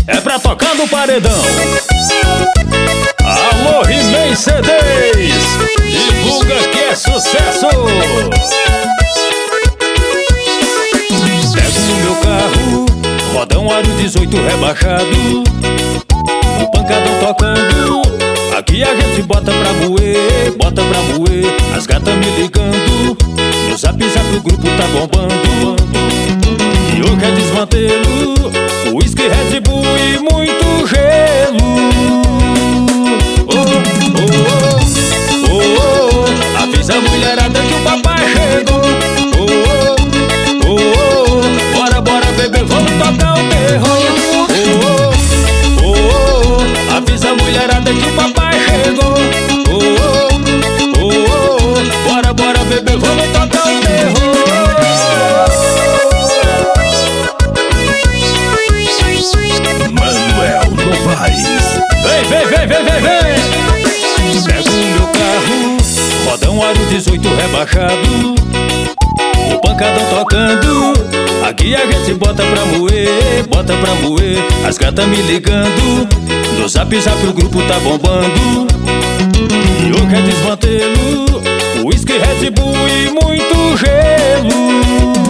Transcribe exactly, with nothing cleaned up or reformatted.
é pra tocar no paredão. Alô, He-Man C Ds, divulga que é sucesso. Pego no meu carro, rodão aro dezoito rebaixado, o pancadão tocando. Aqui a gente bota pra moer, bota pra moer. As gatas me ligando, no zap zap o grupo tá bombando. E hoje é desmantelo, uísque, Red Bull e muito gelo. Oh, oh, oh, oh, oh. Avisa a mulherada que o papai chegou. Oh, oh, oh, oh. Bora, bora beber, vamos tocar o terror. Oh, oh, oh, oh. Avisa a mulherada que o papai chegou. Oh, oh, oh, oh. Bora, bora beber, vamos tocar o terror. Manuel Novaes. Vem, vem, vem, vem, vem, vem. Pego o meu carro, rodão aro dezoito rebaixado, o pancadão tocando. Aqui a gente bota pra moer, bota pra moer. As gatas me ligando, no zap zap o grupo tá bombando. E hoje é desmantelo, uísque, Red Bull e muito gelo.